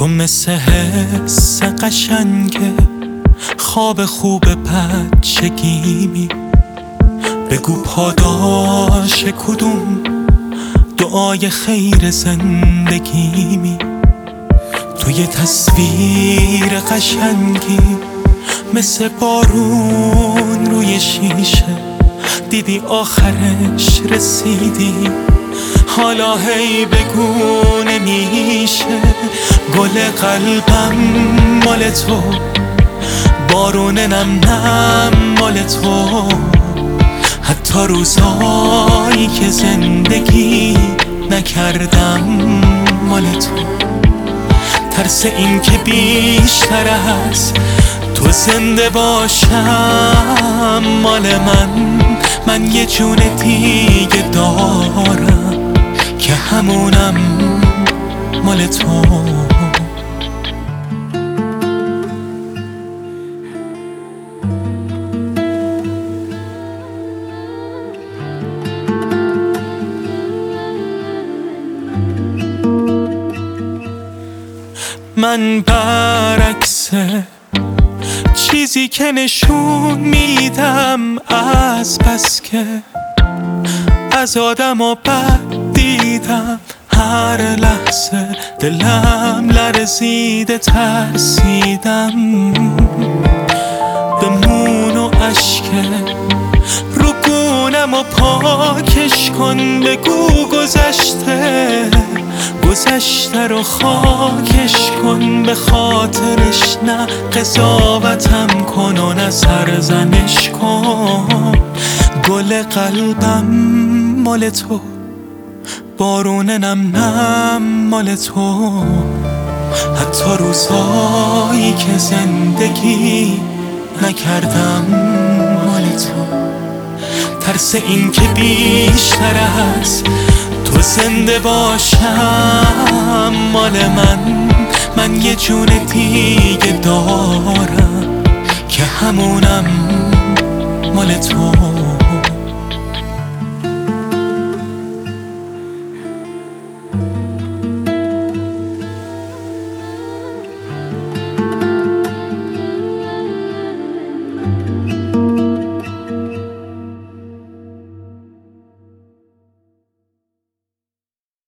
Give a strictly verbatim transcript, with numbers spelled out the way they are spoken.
تو مثل حس قشنگه، خواب خوب بچگیمی. بگو پاداش کدوم دعای خیر زندگیمی. تو یه تصویر قشنگی مثل بارون روی شیشه، دیدی آخرش رسیدی، حالا هی بگو نمیشه. گل قلبم مال تو، بارون نم نم مال تو، حتی روزایی که زندگی نکردم مال تو. ترس این که بیشتر از تو زنده باشم مال من. من یه جون دیگه دارم که همونم مال تو. من برعکس چیزی که نشون میدم، از بس که از آدم و بد دیدم، هر لحظه دلم لرزیده ترسیدم. به مون و اشکه رو گونم و پاکش کن، بگو گذشته گذشته رو خاکش کن. به خاطرش نه قضاوتم کن و نه سرزنش کن. گل قلبم مال تو، بارون نم نم مال تو، حتی روزایی که زندگی نکردم مال تو. ترس این که بیشتر از تو زنده باشم مال من. من یه جون دیگه دارم که همونم مال تو.